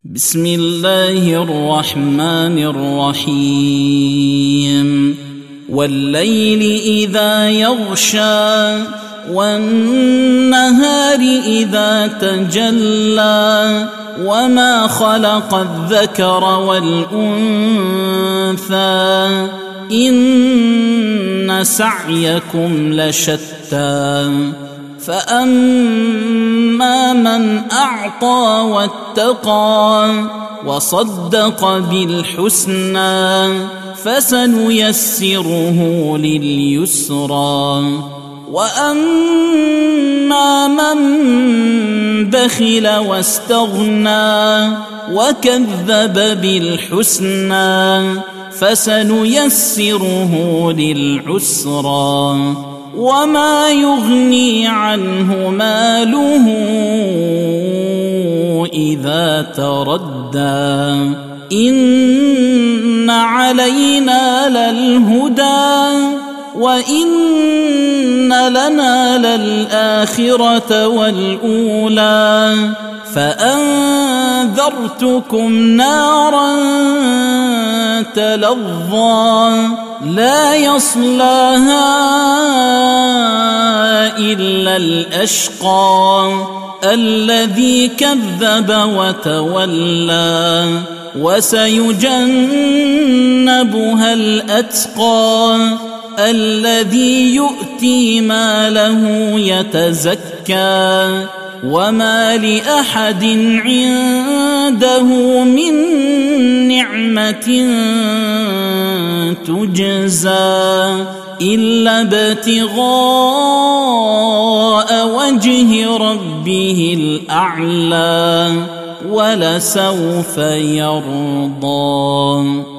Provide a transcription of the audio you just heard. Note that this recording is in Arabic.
بسم الله الرحمن الرحيم والليل إذا يغشى والنهار إذا تجلى وما خلق الذكر والأنثى إن سعيكم لشتى فأما من أعطى واتقى وصدق بالحسنى فسنيسره لليسرى وأما من بخل واستغنى وكذب بالحسنى فسنيسره للعسرى وما يغني عنه ماله إذا تردى إن علينا للهدى وإن لنا للآخرة والأولى فأنذرتكم نارا تلظى لا يصلاها إلا الأشقى الذي كذب وتولى وسيجنبها الأتقى الذي يؤتي ماله يتزكى وما لأحد عنده من نعمة تجزى إلا ابتغاء وجه ربه الأعلى ولسوف يرضى.